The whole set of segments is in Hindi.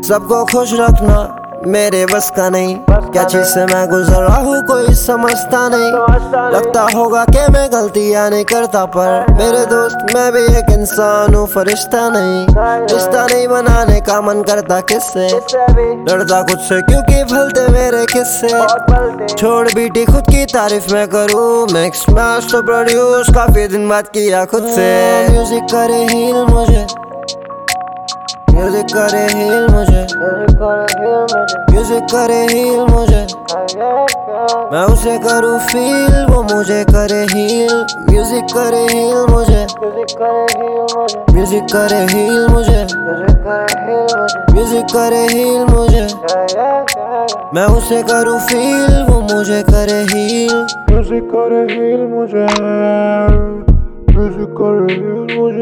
सबको खुश रखना मेरे बस का नहीं, क्या चीज से मैं गुजर रहा हूँ कोई समझता नहीं। लगता होगा कि मैं गलतियाँ नहीं करता, पर मेरे दोस्त मैं भी एक इंसान हूँ, फरिश्ता नहीं। रिश्ता नहीं बनाने का मन करता किससे, डरता खुद से क्योंकि भलते मेरे किस्से। छोड़ बीटी खुद की तारीफ मैं करूँ, मिक्स मैच तो प्रोड्यूस काफी दिन बाद किया खुद से। म्यूजिक करे हील मुझे, म्यूजिक करे हील मुझे, म्यूजिक करे हील मुझे। मैं उसे करूँ फील वो मुझे करे हील। म्यूजिक करे हील मुझे, म्यूजिक करे हील मुझे, म्यूजिक करे हील मुझे। मैं उसे करूँ फील वो मुझे करे हील। म्यूजिक करे हील मुझे, म्यूजिक करे हील मुझे,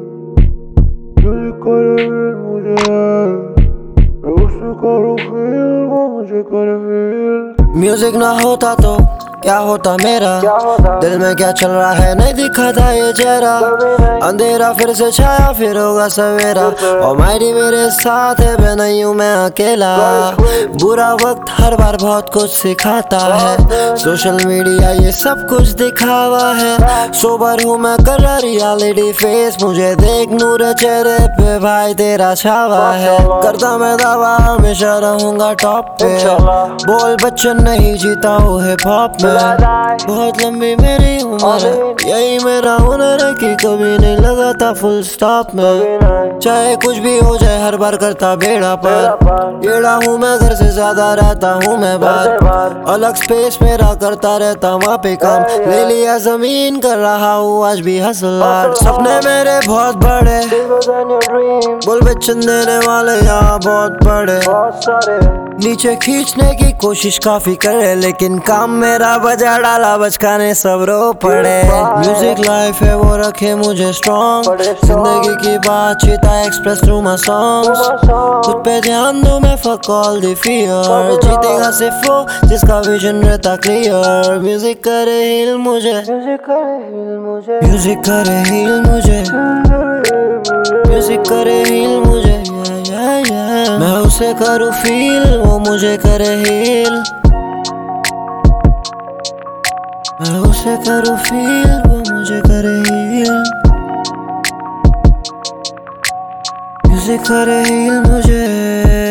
म्यूजिक करे हील मुझे। मैं उसे करूँ फील वो मुझे करे हील। म्यूजिक ना होता तो क्या होता मेरा, दिल में क्या चल रहा है नहीं दिखाता ये चेहरा। अंधेरा फिर से छाया फिर होगा सवेरा, और मायरी मेरे साथ है मैं नहीं हूँ मैं अकेला। बुरा वक्त हर बार बहुत कुछ सिखाता है, सोशल मीडिया ये सब कुछ दिखावा है। सोबर हूँ मैं कर रहा रियलिटी फेस, मुझे देख नूर चेहरे पे भाई तेरा छावा है। करता मैं दावा हमेशा रहूंगा टॉप पे, बोल बच्चन नहीं जीता हूँ हिप हॉप में। बहुत लंबी मेरी उम्र है, यही मेरा हुनर है कि कभी नहीं लगाता फुल स्टॉप में। चाहे कुछ भी हो जाए हर बार करता बेड़ा पर, येड़ा हूँ मैं घर से ज्यादा रहता हूँ मैं बाहर। अलग स्पेस मेरा करता रहता वहाँ पे काम, ले लिया जमीन कर रहा हूँ आज भी हसल हार्ड। सपने मेरे बहुत बड़े, बोल बच्चन देने वाले यहाँ बहुत बड़े। नीचे खींचने की कोशिश काफी करे, लेकिन काम मेरा बजा डाला बचकाने सब रो पड़े। म्यूजिक लाइफ है वो रखे मुझे स्ट्रॉन्ग, जिंदगी की बातचीत I express through my songs. खुद पे ध्यान दूं मैं फक ऑल द फियर, जीतेगा सिर्फ वो जिसका विजन रहता क्लियर। म्यूजिक करे हील मुझे, म्यूजिक करे हील मुझे, म्यूजिक करे हील मुझे, म्यूजिक करे हील मुझे। मैं उसे करूँ फील वो मुझे करे हील, मैं उसे करूँ फील वो मुझे करे हील। म्यूजिक करे हील मुझे।